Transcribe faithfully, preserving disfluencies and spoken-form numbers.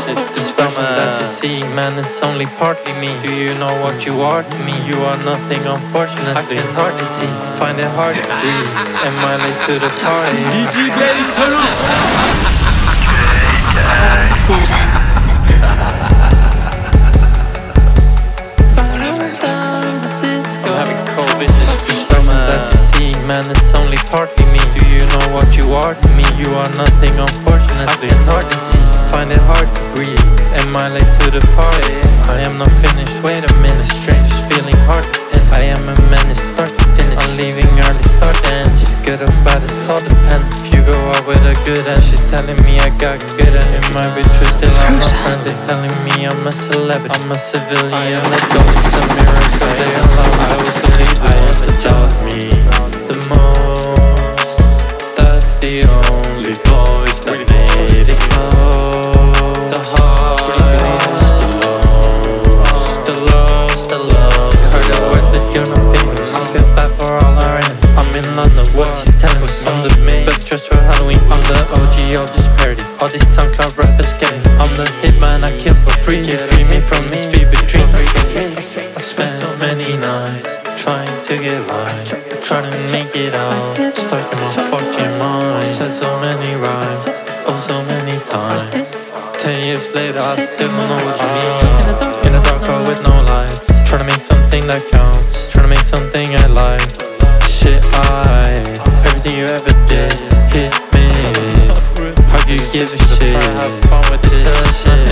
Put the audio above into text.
vicious. This version that you see, man, it's only partly me. Do you know what you are to me? You are nothing, unfortunately. I can hardly see, find it hard to breathe. Am I late to the party? D J Blade, turn up! I'm having cold vicious. This version that you see, man, it's only partly me. Do you know what you are to me? You are nothing, unfortunately. I can hardly see, find it hard to breathe. Am I late to the party? I am not finished, wait a minute. Strange feeling hard to pin. I am a menace, start to finish. I'm leaving early, start to end. Just good or bad, it's all depends. If you go out with a good end, she's telling me I got good and it might be true, still I'm not friend. They telling me I'm a celebrity, I'm a civilian. Let go, it's a miracle. They allow I always believe the ones that doubt me the most. That's the only voice that made it close. The highs, the lows, the lows, the lows. Heard the words that you're not famous. I feel bad for all our enemies. I'm in London, what you telling me? I'm the best dressed for Halloween. I'm the O G of this parody. All these SoundCloud rappers get me. I'm the hitman, I kill for free. Can't free me from this fever dream. I spent so many nights trying to get right, trying to make it out, stuck in my fucking mind. Said so many rhymes, oh so many times. Ten years later I still don't know what you mean. In the dark hole with no lights, trying to make something that counts, trying to make something I like. Shit, I, everything you ever did hit me. How could you give a shit? It's such shit.